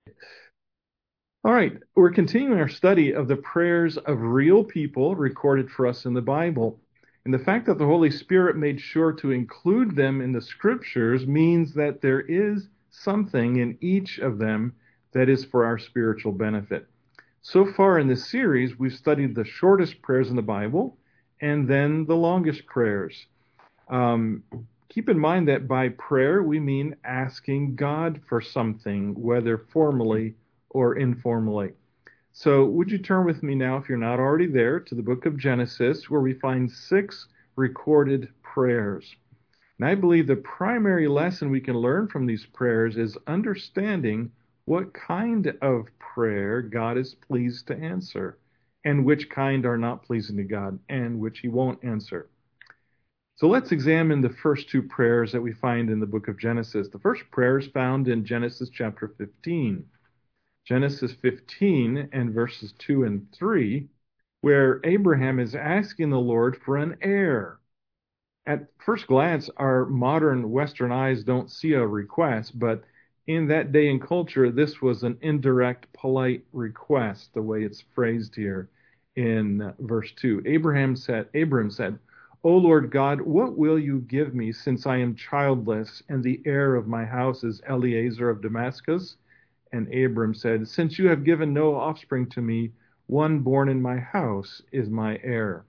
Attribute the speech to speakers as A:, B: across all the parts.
A: All right, we're continuing our study of the prayers of real people recorded for us in the Bible. And the fact that the Holy Spirit made sure to include them in the scriptures means that there is something in each of them that is for our spiritual benefit. So far in this series, we've studied the shortest prayers in the Bible and then the longest prayers. Um, Keep in mind that by prayer, we mean asking God for something, whether formally or informally. So, would you turn with me now, if you're not already there, to the book of Genesis, where we find 6 recorded prayers? And I believe the primary lesson we can learn from these prayers is understanding what kind of prayer God is pleased to answer, and which kind are not pleasing to God, and which He won't answer. So let's examine the first 2 prayers that we find in the book of Genesis. The first prayer is found in Genesis chapter 15. Genesis 15 and verses 2 and 3, where Abraham is asking the Lord for an heir. At first glance, our modern Western eyes don't see a request, but in that day and culture, this was an indirect, polite request, the way it's phrased here in verse 2. Abram said, O Lord God, what will you give me since I am childless and the heir of my house is Eliezer of Damascus? And Abram said, Since you have given no offspring to me, one born in my house is my heir.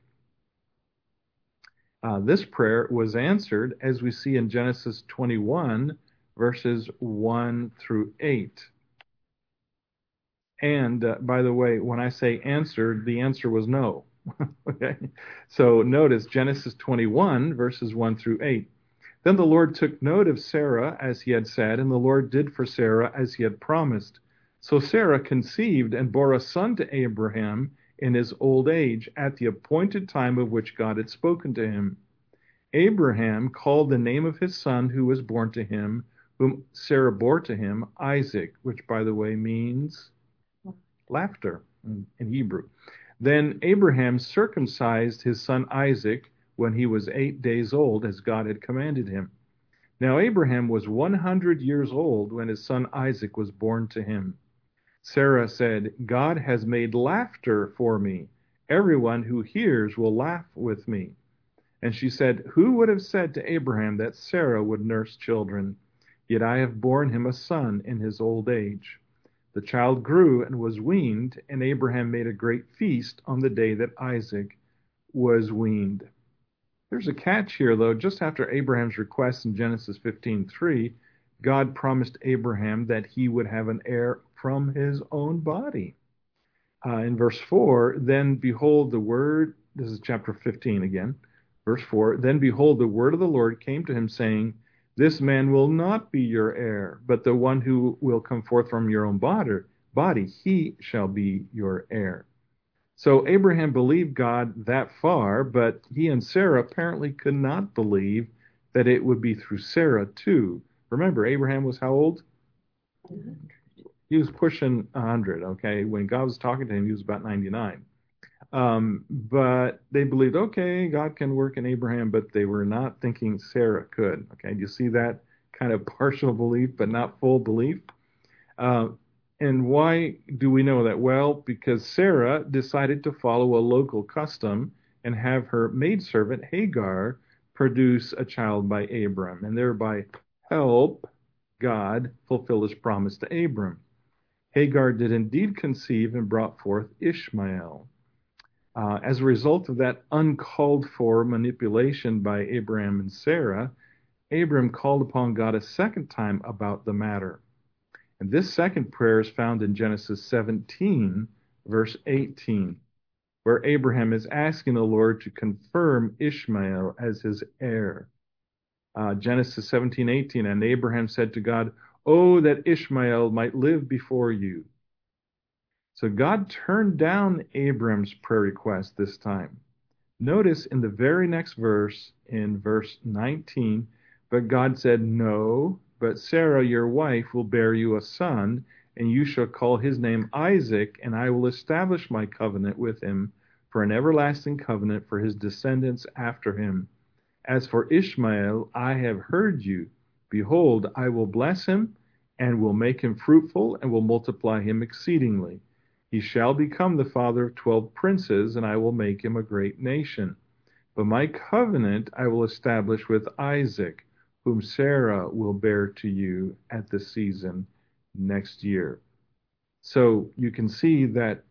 A: This prayer was answered, as we see in Genesis 21, verses 1 through 8. And by the way, when I say answered, the answer was no. Okay? So notice Genesis 21, verses 1 through 8. Then the Lord took note of Sarah, as he had said, and the Lord did for Sarah as he had promised. So Sarah conceived and bore a son to Abraham in his old age, at the appointed time of which God had spoken to him. Abraham called the name of his son who was born to him, whom Sarah bore to him, Isaac, which, by the way, means laughter in Hebrew. Then Abraham circumcised his son Isaac when he was 8 days old, as God had commanded him. Now Abraham was 100 years old when his son Isaac was born to him. Sarah said, God has made laughter for me. Everyone who hears will laugh with me. And she said, Who would have said to Abraham that Sarah would nurse children? Yet I have borne him a son in his old age. The child grew and was weaned, and Abraham made a great feast on the day that Isaac was weaned. There's a catch here, though. Just after Abraham's request in Genesis 15:3, God promised Abraham that he would have an heir from his own body. In verse 4, then behold the word, this is chapter 15 again, verse 4, then behold the word of the Lord came to him, saying, This man will not be your heir, but the one who will come forth from your own body, he shall be your heir. So Abraham believed God that far, but he and Sarah apparently could not believe that it would be through Sarah too. Remember, Abraham was how old? He was pushing 100, okay? When God was talking to him, he was about 99. But they believed, okay, God can work in Abraham, but they were not thinking Sarah could. Okay, do you see that kind of partial belief, but not full belief? Uh, and why do we know that? Well, because Sarah decided to follow a local custom and have her maidservant Hagar produce a child by Abram, and thereby help God fulfill his promise to Abram. Hagar did indeed conceive and brought forth Ishmael. As a result of that uncalled for manipulation by Abraham and Sarah, Abram called upon God a second time about the matter. And this second prayer is found in Genesis 17, verse 18, where Abraham is asking the Lord to confirm Ishmael as his heir. Genesis 17:18, and Abraham said to God, Oh, that Ishmael might live before you. So God turned down Abram's prayer request this time. Notice in the very next verse, in verse 19, but God said, No, but Sarah, your wife, will bear you a son, and you shall call his name Isaac, and I will establish my covenant with him for an everlasting covenant for his descendants after him. As for Ishmael, I have heard you. Behold, I will bless him, and will make him fruitful, and will multiply him exceedingly. He shall become the father of 12 princes, and I will make him a great nation. But my covenant I will establish with Isaac, whom Sarah will bear to you at the season next year. So you can see that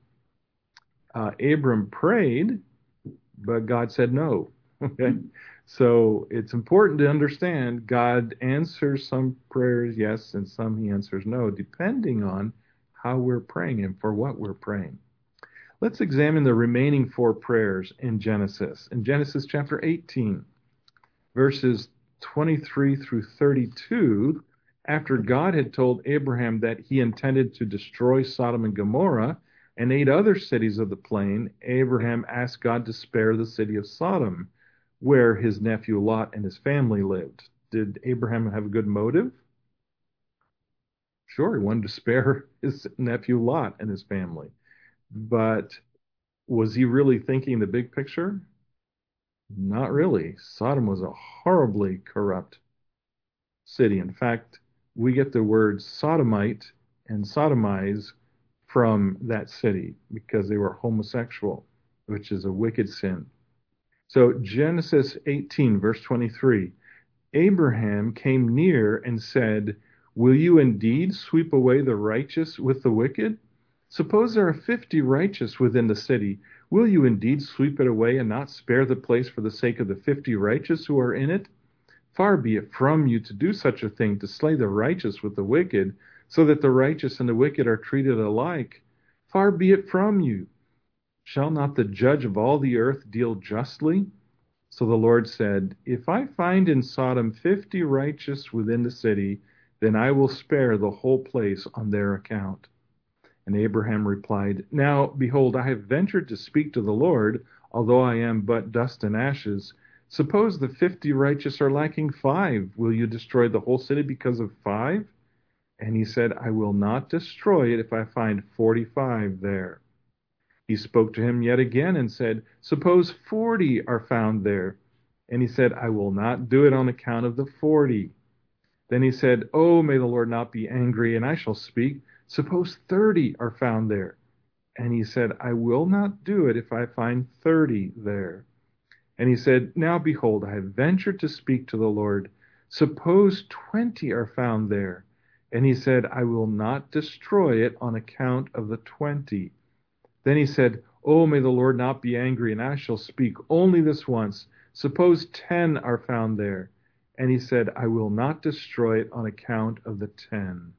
A: Abram prayed, but God said no. Okay? So it's important to understand God answers some prayers yes, and some he answers no, depending on how we're praying and for what we're praying. Let's examine the remaining 4 prayers in Genesis. In Genesis chapter 18, verses 23 through 32, after God had told Abraham that he intended to destroy Sodom and Gomorrah and 8 other cities of the plain, Abraham asked God to spare the city of Sodom, where his nephew Lot and his family lived. Did Abraham have a good motive? Sure, he wanted to spare his nephew Lot and his family. But was he really thinking the big picture? Not really. Sodom was a horribly corrupt city. In fact, we get the words sodomite and sodomize from that city because they were homosexual, which is a wicked sin. So Genesis 18, verse 23, Abraham came near and said, will you indeed sweep away the righteous with the wicked? Suppose there are 50 righteous within the city. Will you indeed sweep it away and not spare the place for the sake of the 50 righteous who are in it? Far be it from you to do such a thing, to slay the righteous with the wicked, so that the righteous and the wicked are treated alike. Far be it from you. Shall not the judge of all the earth deal justly? So the Lord said, if I find in Sodom 50 righteous within the city, then I will spare the whole place on their account. And Abraham replied, now, behold, I have ventured to speak to the Lord, although I am but dust and ashes. Suppose the 50 righteous are lacking 5. Will you destroy the whole city because of 5? And he said, I will not destroy it if I find 45 there. He spoke to him yet again and said, suppose 40 are found there. And he said, I will not do it on account of the 40. Then he said, oh, may the Lord not be angry, and I shall speak. Suppose 30 are found there. And he said, I will not do it if I find 30 there. And he said, now behold, I have ventured to speak to the Lord. Suppose 20 are found there. And he said, I will not destroy it on account of the 20. Then he said, oh, may the Lord not be angry, and I shall speak only this once. Suppose 10 are found there. And he said, I will not destroy it on account of the 10.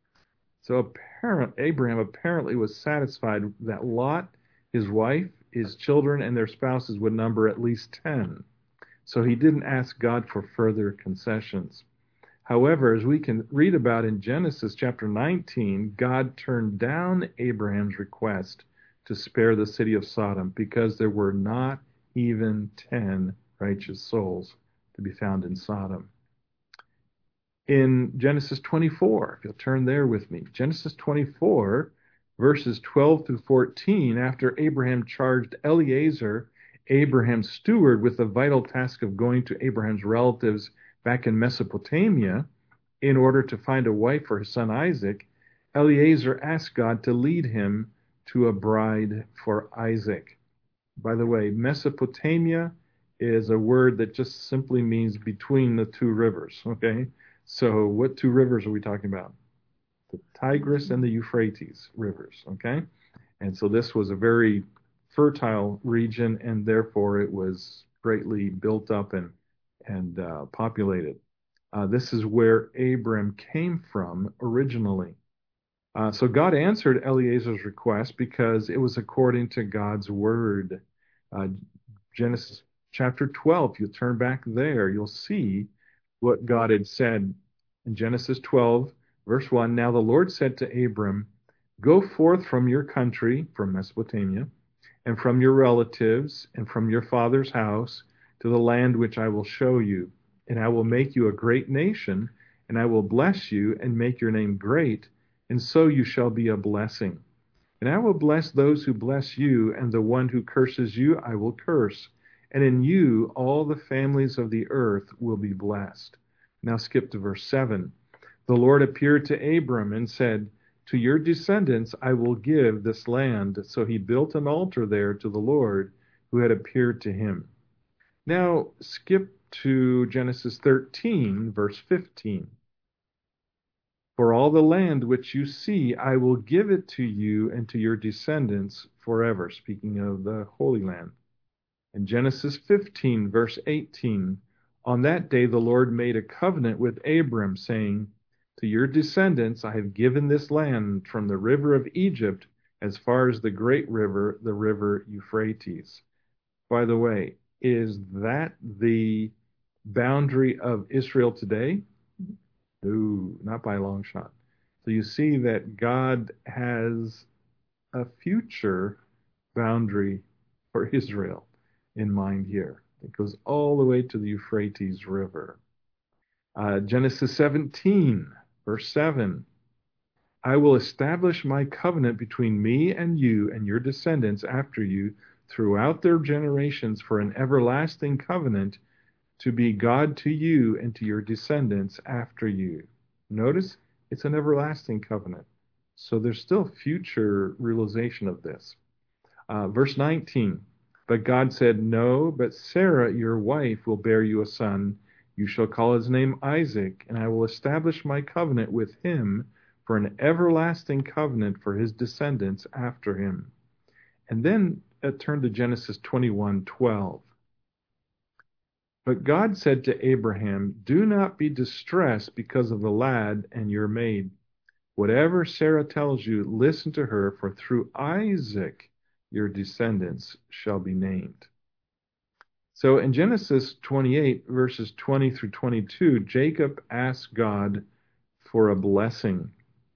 A: So Abraham apparently was satisfied that Lot, his wife, his children, and their spouses would number at least 10. So he didn't ask God for further concessions. However, as we can read about in Genesis chapter 19, God turned down Abraham's request to spare the city of Sodom because there were not even 10 righteous souls to be found in Sodom. In Genesis 24, if you'll turn there with me, Genesis 24, verses 12 through 14, after Abraham charged Eliezer, Abraham's steward, with the vital task of going to Abraham's relatives back in Mesopotamia in order to find a wife for his son Isaac, Eliezer asked God to lead him to a bride for Isaac. By the way, Mesopotamia is a word that just simply means between the 2 rivers, okay? So what 2 rivers are we talking about? The Tigris and the Euphrates rivers, okay? And so this was a very fertile region, and therefore it was greatly built up and populated. This is where Abram came from originally. So God answered Eliezer's request because it was according to God's word. Genesis chapter 12, if you turn back there, you'll see what God had said in Genesis 12, verse 1. Now the Lord said to Abram, go forth from your country, from Mesopotamia, and from your relatives, and from your father's house, to the land which I will show you. And I will make you a great nation, and I will bless you and make your name great, and so you shall be a blessing. And I will bless those who bless you, and the one who curses you I will curse. And in you all the families of the earth will be blessed. Now skip to verse 7. The Lord appeared to Abram and said, to your descendants I will give this land. So he built an altar there to the Lord who had appeared to him. Now skip to Genesis 13, verse 15. For all the land which you see, I will give it to you and to your descendants forever. Speaking of the Holy Land. In Genesis 15, verse 18, on that day the Lord made a covenant with Abram, saying, to your descendants I have given this land from the river of Egypt as far as the great river, the river Euphrates. By the way, is that the boundary of Israel today? No, not by a long shot. So you see that God has a future boundary for Israel in mind here. It goes all the way to the Euphrates River. Genesis 17, verse 7. I will establish my covenant between me and you and your descendants after you throughout their generations for an everlasting covenant to be God to you and to your descendants after you. Notice it's an everlasting covenant. So there's still future realization of this. Verse 19. But God said, no, but Sarah, your wife, will bear you a son. You shall call his name Isaac, and I will establish my covenant with him for an everlasting covenant for his descendants after him. And then turn to Genesis 21:12. But God said to Abraham, do not be distressed because of the lad and your maid. Whatever Sarah tells you, listen to her, for through Isaac your descendants shall be named. So in Genesis 28, verses 20 through 22, Jacob asked God for a blessing.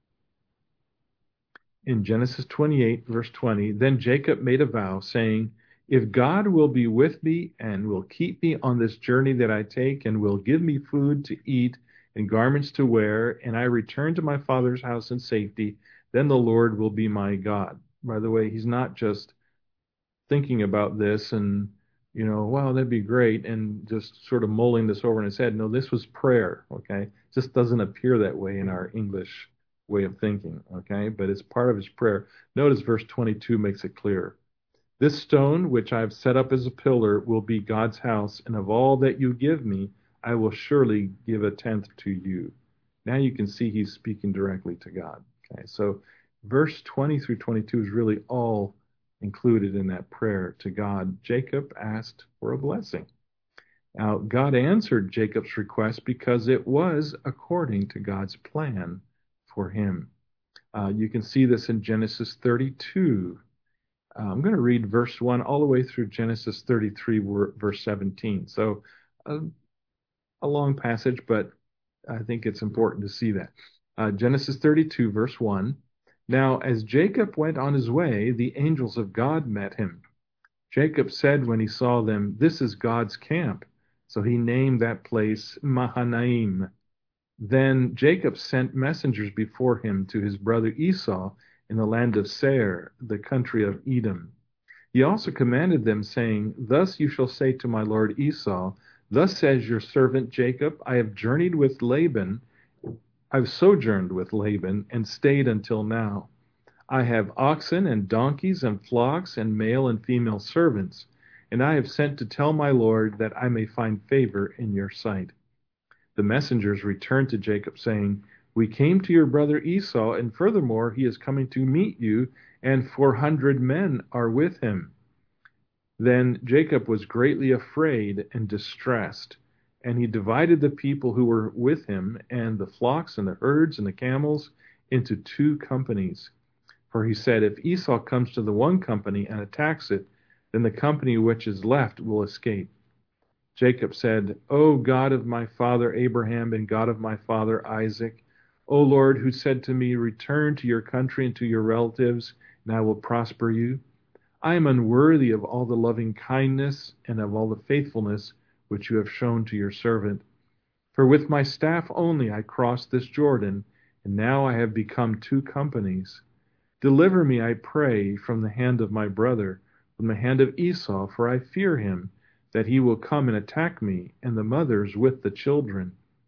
A: In Genesis 28, verse 20, then Jacob made a vow, saying, if God will be with me and will keep me on this journey that I take and will give me food to eat and garments to wear, and I return to my father's house in safety, then the Lord will be my God. By the way, he's not just thinking about this and, wow, that'd be great, and just sort of mulling this over in his head. No, this was prayer, okay? It just doesn't appear that way in our English way of thinking, okay? But it's part of his prayer. Notice verse 22 makes it clear. This stone, which I have set up as a pillar, will be God's house, and of all that you give me, I will surely give a tenth to you. Now you can see he's speaking directly to God. Okay, so verse 20 through 22 is really all included in that prayer to God. Jacob asked for a blessing. Now, God answered Jacob's request because it was according to God's plan for him. You can see this in Genesis 32. I'm going to read verse 1 all the way through Genesis 33, verse 17. So a long passage, but I think it's important to see that. Genesis 32, verse 1. Now, as Jacob went on his way, the angels of God met him. Jacob said when he saw them, this is God's camp. So he named that place Mahanaim. Then Jacob sent messengers before him to his brother Esau in the land of Seir, the country of Edom. He also commanded them, saying, thus you shall say to my lord Esau, thus says your servant Jacob, I have sojourned with Laban and stayed until now. I have oxen and donkeys and flocks and male and female servants, and I have sent to tell my lord that I may find favor in your sight. The messengers returned to Jacob, saying, we came to your brother Esau, and furthermore he is coming to meet you, and 400 men are with him. Then Jacob was greatly afraid and distressed, and he divided the people who were with him, and the flocks and the herds and the camels, into 2 companies. For he said, if Esau comes to the one company and attacks it, then the company which is left will escape. Jacob said, O God of my father Abraham and God of my father Isaac, O Lord, who said to me, return to your country and to your relatives, and I will prosper you. I am unworthy of all the loving kindness and of all the faithfulness which you have shown to your servant. For with my staff only I crossed this Jordan, and now I have become 2 companies. Deliver me, I pray, from the hand of my brother, from the hand of Esau, for I fear him, that he will come and attack me, and the mothers with the children.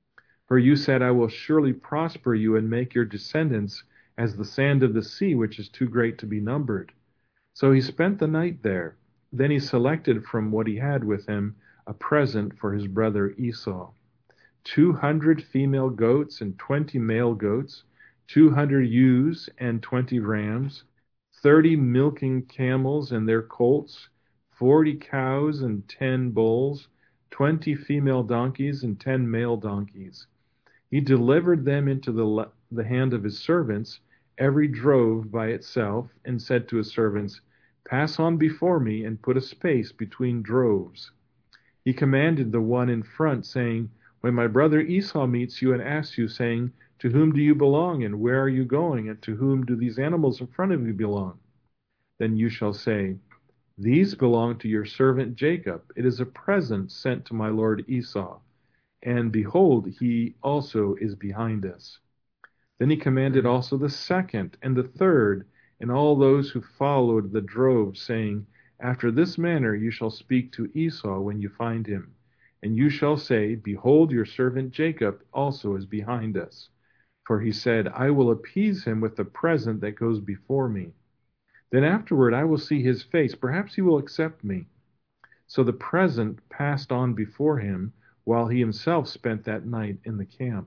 A: For you said, I will surely prosper you and make your descendants as the sand of the sea, which is too great to be numbered. So he spent the night there. Then he selected from what he had with him a present for his brother Esau: 200 female goats and 20 male goats, 200 ewes and 20 rams, 30 milking camels and their colts, 40 cows and 10 bulls, 20 female donkeys and 10 male donkeys. He delivered them into the hand of his servants, every drove by itself, and said to his servants, Pass on before me and put a space between droves. He commanded the one in front, saying, When my brother Esau meets you and asks you, saying, To whom do you belong, and where are you going, and to whom do these animals in front of you belong? Then you shall say, These belong to your servant Jacob. It is a present sent to my lord Esau. And behold, he also is behind us. Then he commanded also the second and the third, and all those who followed the drove, saying, After this manner you shall speak to Esau when you find him. And you shall say, Behold, your servant Jacob also is behind us. For he said, I will appease him with the present that goes before me. Then afterward I will see his face. Perhaps he will accept me. So the present passed on before him, while he himself spent that night in the camp.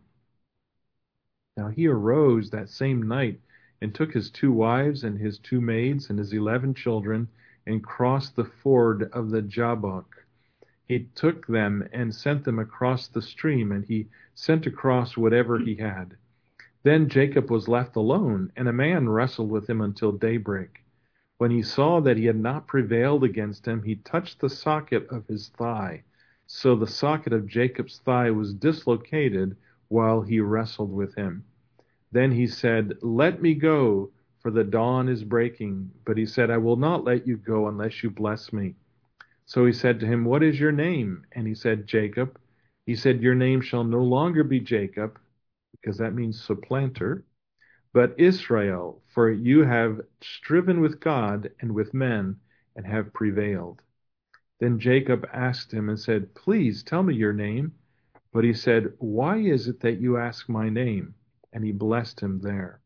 A: Now he arose that same night, and took his 2 wives, and his 2 maids, and his 11 children, and crossed the ford of the Jabbok. He took them and sent them across the stream, and he sent across whatever he had. Then Jacob was left alone, and a man wrestled with him until daybreak. When he saw that he had not prevailed against him, he touched the socket of his thigh. So the socket of Jacob's thigh was dislocated while he wrestled with him. Then he said, Let me go, for the dawn is breaking. But he said, I will not let you go unless you bless me. So he said to him, What is your name? And he said, Jacob. He said, Your name shall no longer be Jacob, because that means supplanter, but Israel, for you have striven with God and with men, and have prevailed. Then Jacob asked him and said, Please tell me your name. But he said, Why is it that you ask my name? And he blessed him there.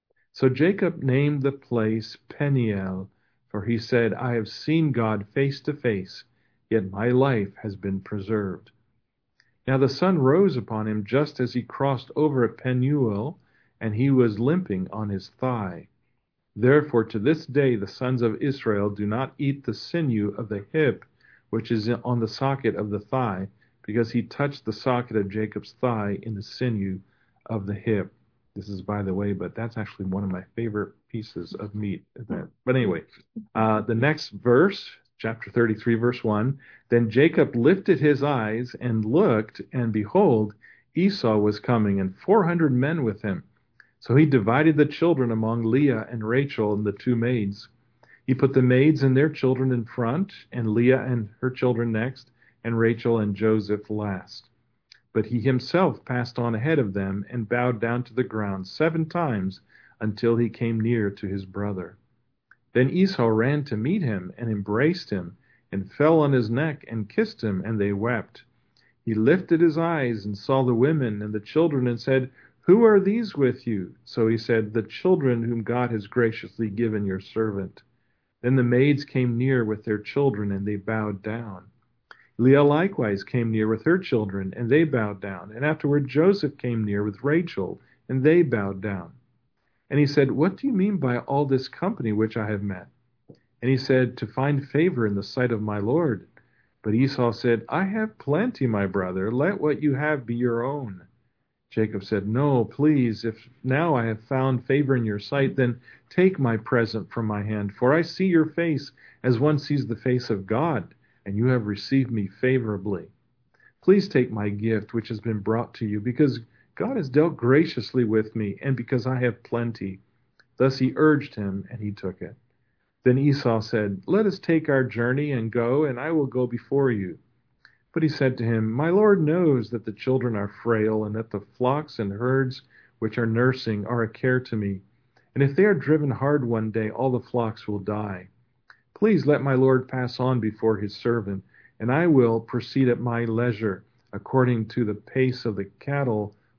A: So Jacob named the place Peniel, for he said, I have seen God face to face, yet my life has been preserved. Now the sun rose upon him just as he crossed over at Penuel, and he was limping on his thigh. Therefore to this day the sons of Israel do not eat the sinew of the hip, which is on the socket of the thigh, because he touched the socket of Jacob's thigh in the sinew of the hip. This is, by the way, but that's actually one of my favorite pieces of meat. But anyway, the next verse, chapter 33, verse 1, Then Jacob lifted his eyes and looked, and behold, Esau was coming, and 400 men with him. So he divided the children among Leah and Rachel and the 2 maids. He put the maids and their children in front, and Leah and her children next, and Rachel and Joseph last. But he himself passed on ahead of them and bowed down to the ground 7 times until he came near to his brother. Then Esau ran to meet him and embraced him and fell on his neck and kissed him, and they wept. He lifted his eyes and saw the women and the children and said, Who are these with you? So he said, The children whom God has graciously given your servant. Then the maids came near with their children, and they bowed down. Leah likewise came near with her children, and they bowed down. And afterward Joseph came near with Rachel, and they bowed down. And he said, What do you mean by all this company which I have met? And he said, To find favor in the sight of my Lord. But Esau said, I have plenty, my brother. Let what you have be your own. Jacob said, No, please, if now I have found favor in your sight, then take my present from my hand, for I see your face as one sees the face of God, and you have received me favorably. Please take my gift which has been brought to you, because God has dealt graciously with me, and because I have plenty. Thus he urged him, and he took it. Then Esau said, Let us take our journey and go, and I will go before you. But he said to him, My Lord knows that the children are frail, and that the flocks and herds which are nursing are a care to me. And if they are driven hard one day, all the flocks will die. Please let my Lord pass on before his servant, and I will proceed at my leisure, according to the pace of the cattle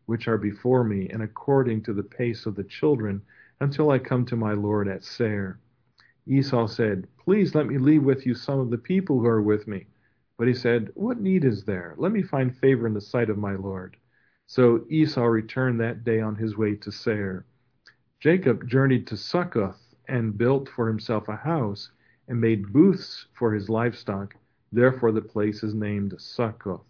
A: which are before me, and according to the pace of the children, until I come to my lord at Seir. Esau said, Please let me leave with you some of the people who are with me. But he said, What need is there? Let me find favor in the sight of my lord. So Esau returned that day on his way to Seir. Jacob journeyed to Succoth and built for himself a house and made booths for his livestock. Therefore, the place is named Succoth.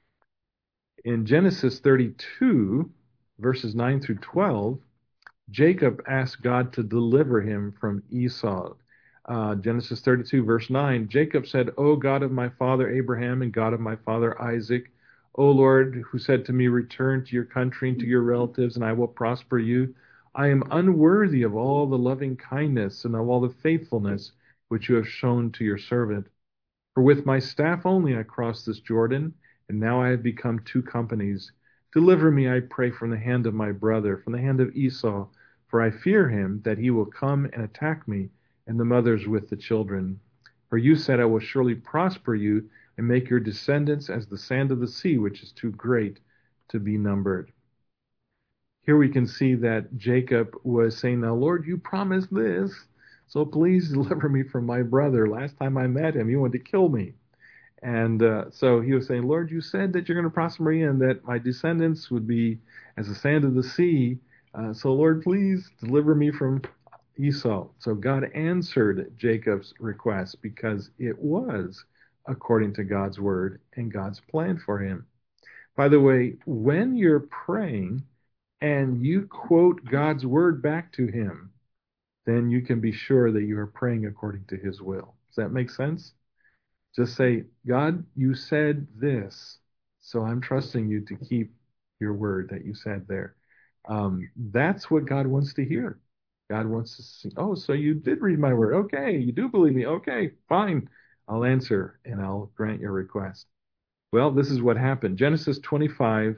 A: In Genesis 32, verses 9 through 12, Jacob asked God to deliver him from Esau. Genesis 32, verse 9, Jacob said, O God of my father Abraham and God of my father Isaac, O Lord, who said to me, Return to your country and to your relatives, and I will prosper you. I am unworthy of all the loving kindness and of all the faithfulness which you have shown to your servant. For with my staff only I crossed this Jordan, and now I have become two companies. Deliver me, I pray, from the hand of my brother, from the hand of Esau, for I fear him that he will come and attack me, and the mothers with the children. For you said, I will surely prosper you, and make your descendants as the sand of the sea, which is too great to be numbered. Here we can see that Jacob was saying, Now, Lord, you promised this, so please deliver me from my brother. Last time I met him, he wanted to kill me. And so he was saying, Lord, you said that you're going to prosper me and that my descendants would be as the sand of the sea. So, Lord, please deliver me from Esau. So God answered Jacob's request because it was according to God's word and God's plan for him. By the way, when you're praying and you quote God's word back to him, then you can be sure that you are praying according to his will. Does that make sense? Just say, God, you said this, so I'm trusting you to keep your word that you said there. That's what God wants to hear. God wants to see, oh, so you did read my word. Okay, you do believe me. Okay, fine. I'll answer and I'll grant your request. Well, this is what happened. Genesis 25,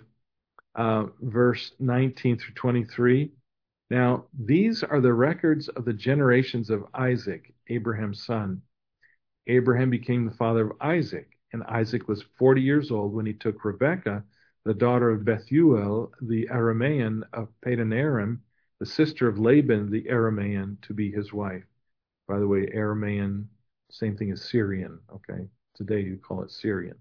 A: verse 19 through 23. Now, these are the records of the generations of Isaac, Abraham's son. Abraham became the father of Isaac, and Isaac was 40 years old when he took Rebekah, the daughter of Bethuel, the Aramean of Padan Aram, the sister of Laban, the Aramean, to be his wife. By the way, Aramean, same thing as Syrian, okay? Today you call it Syrian.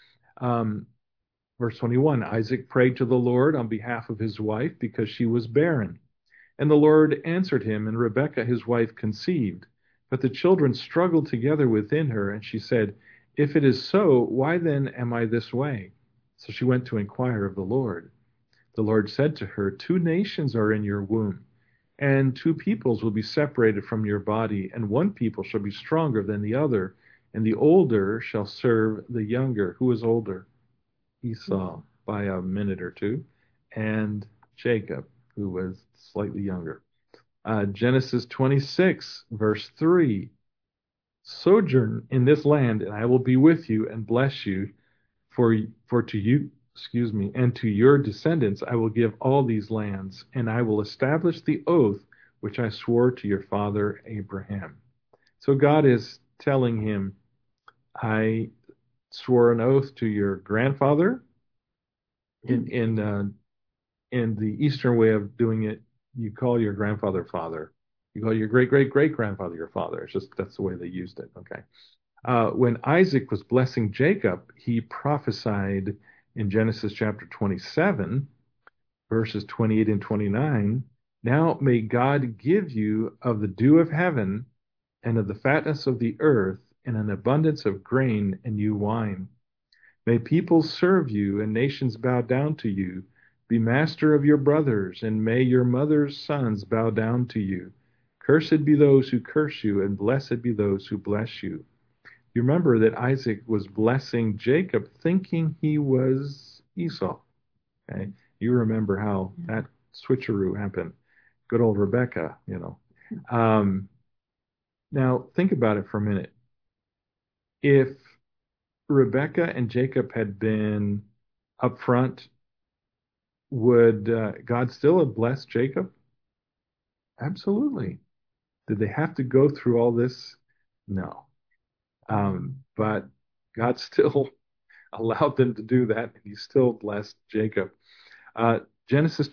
A: Verse 21, Isaac prayed to the Lord on behalf of his wife because she was barren. And the Lord answered him, and Rebekah his wife conceived. But the children struggled together within her, and she said, If it is so, why then am I this way? So she went to inquire of the Lord. The Lord said to her, Two nations are in your womb, and two peoples will be separated from your body, and one people shall be stronger than the other, and the older shall serve the younger. Who is older? Esau, by a minute or two, and Jacob, who was slightly younger. Genesis 26, verse 3. Sojourn in this land, and I will be with you and bless you. For to you, excuse me, and to your descendants I will give all these lands, and I will establish the oath which I swore to your father Abraham. So God is telling him, I swore an oath to your grandfather. In the Eastern way of doing it, you call your grandfather father. You call your great great great grandfather your father. It's just that's the way they used it. Okay. When Isaac was blessing Jacob, he prophesied in Genesis chapter 27, verses 28 and 29. Now may God give you of the dew of heaven and of the fatness of the earth and an abundance of grain and new wine. May peoples serve you and nations bow down to you. Be master of your brothers, and may your mother's sons bow down to you. Cursed be those who curse you, and blessed be those who bless you. You remember that Isaac was blessing Jacob thinking he was Esau. Okay? You remember how that switcheroo happened. Good old Rebecca, you know. Now, think about it for a minute. If Rebecca and Jacob had been upfront, would God still have blessed Jacob? Absolutely. Did they have to go through all this? No. But God still allowed them to do that, and he still blessed Jacob. Genesis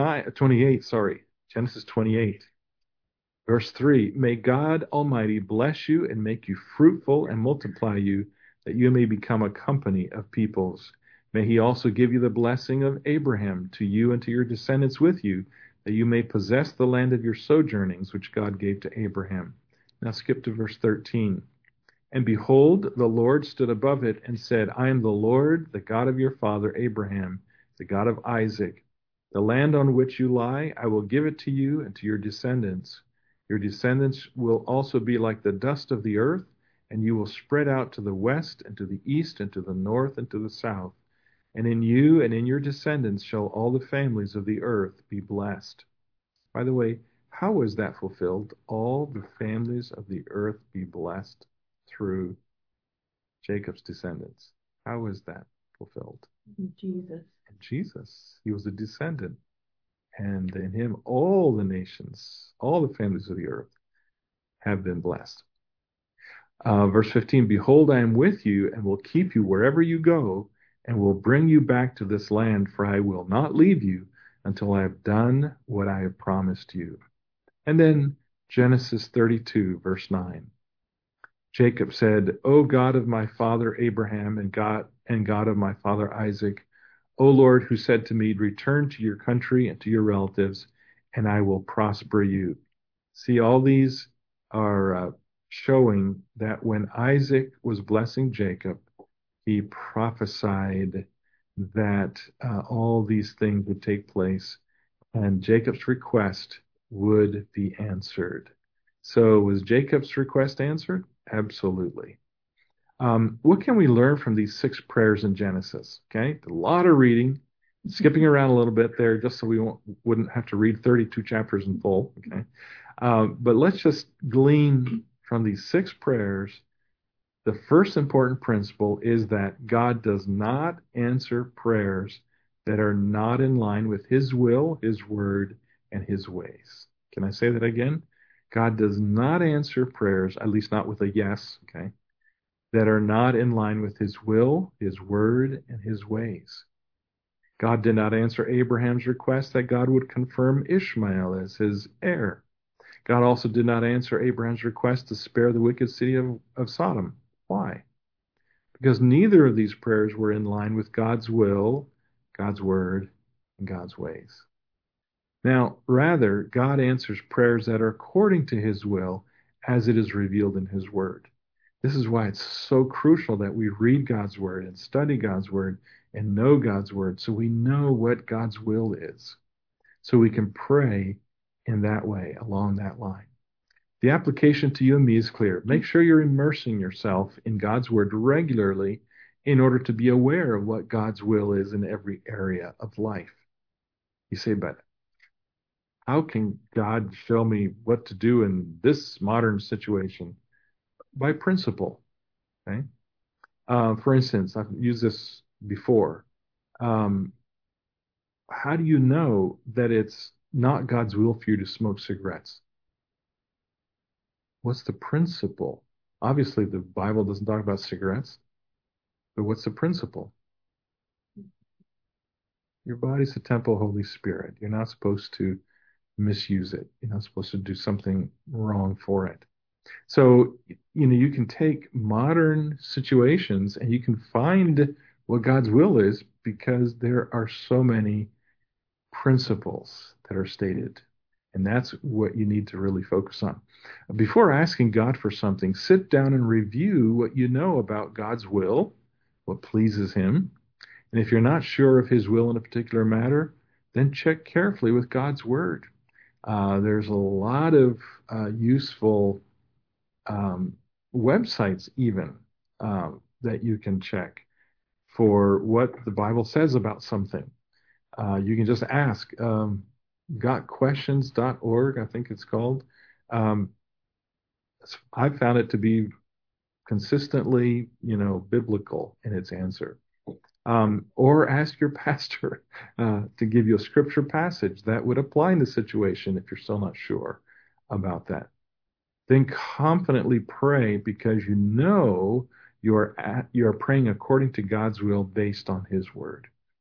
A: 28, sorry. Genesis 28. Verse 3, may God Almighty bless you and make you fruitful and multiply you, that you may become a company of peoples. May he also give you the blessing of Abraham to you and to your descendants with you, that you may possess the land of your sojournings, which God gave to Abraham. Now skip to verse 13. And behold, the Lord stood above it and said, I am the Lord, the God of your father Abraham, the God of Isaac. The land on which you lie, I will give it to you and to your descendants. Your descendants will also be like the dust of the earth, and you will spread out to the west and to the east and to the north and to the south. And in you and in your descendants shall all the families of the earth be blessed. By the way, how is that fulfilled? All the families of the earth be blessed through Jacob's descendants. How is that fulfilled?
B: Jesus.
A: In Jesus. He was a descendant. And in him, all the nations, all the families of the earth have been blessed. Verse 15, behold, I am with you and will keep you wherever you go and will bring you back to this land, for I will not leave you until I have done what I have promised you. And then Genesis 32, verse 9. Jacob said, O God of my father Abraham and God of my father Isaac, O Lord, who said to me, return to your country and to your relatives, and I will prosper you. See, all these are showing that when Isaac was blessing Jacob, he prophesied that all these things would take place and Jacob's request would be answered. So was Jacob's request answered? Absolutely. What can we learn from these 6 prayers in Genesis? Okay, a lot of reading, skipping around a little bit there, just so we wouldn't have to read 32 chapters in full. Okay, but let's just glean from these 6 prayers. The first important principle is that God does not answer prayers that are not in line with His will, His word, and His ways. Can I say that again? God does not answer prayers, at least not with a yes, okay, that are not in line with His will, His word, and His ways. God did not answer Abraham's request that God would confirm Ishmael as his heir. God also did not answer Abraham's request to spare the wicked city of Sodom. Why? Because neither of these prayers were in line with God's will, God's word, and God's ways. Now, rather, God answers prayers that are according to His will as it is revealed in His word. This is why it's so crucial that we read God's word and study God's word and know God's word so we know what God's will is, so we can pray in that way, along that line. The application to you and me is clear. Make sure you're immersing yourself in God's word regularly in order to be aware of what God's will is in every area of life. You say, but how can God show me what to do in this modern situation? By principle. Okay. For instance, I've used this before. Um, how do you know that it's not God's will for you to smoke cigarettes? What's the principle? Obviously, the Bible doesn't talk about cigarettes, but what's the principle? Your body's a temple of Holy Spirit. You're not supposed to misuse it. You're not supposed to do something wrong for it. So, you can take modern situations and you can find what God's will is because there are so many principles that are stated. And that's what you need to really focus on. Before asking God for something, sit down and review what you know about God's will, what pleases Him. And if you're not sure of His will in a particular matter, then check carefully with God's Word. There's a lot of useful um, websites, even that you can check for what the Bible says about something. You can just ask. Gotquestions.org, I think it's called. Um, I've found it to be consistently, biblical in its answer. Or ask your pastor to give you a scripture passage that would apply in the situation if you're still not sure about that. Then confidently pray because you know you are praying according to God's will based on His word.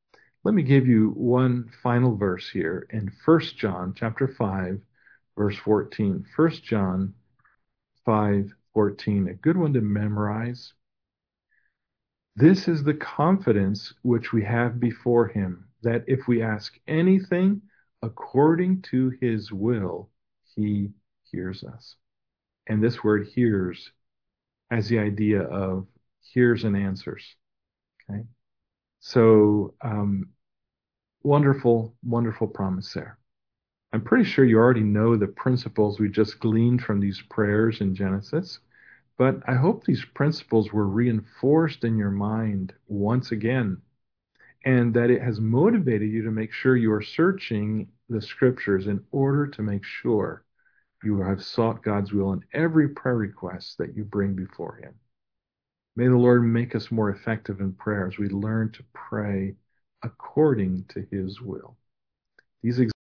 A: Let me give you one final verse here in 1 John chapter 5, verse 14. 1 John 5:14, a good one to memorize. This is the confidence which we have before him, that if we ask anything according to his will, he hears us. And this word hears has the idea of hears and answers. Okay. So, wonderful, wonderful promise there. I'm pretty sure you already know the principles we just gleaned from these prayers in Genesis, but I hope these principles were reinforced in your mind once again, and that it has motivated you to make sure you are searching the scriptures in order to make sure you have sought God's will in every prayer request that you bring before him. May the Lord make us more effective in prayer as we learn to pray according to his will. These